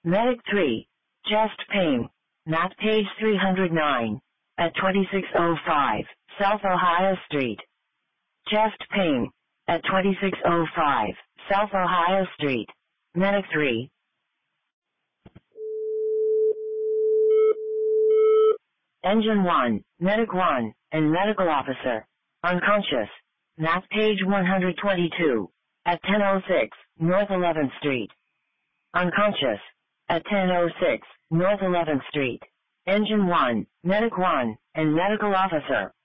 Medic 3. Chest pain. Map page 309. At 2605 South Ohio Street. Chest pain. At 2605 South Ohio Street. Medic 3. Engine 1, Medic 1, and Medical Officer. Unconscious. Map page 122. At 1006 North 11th Street. Unconscious. At 1006 North 11th Street. Engine 1, Medic 1, and Medical Officer.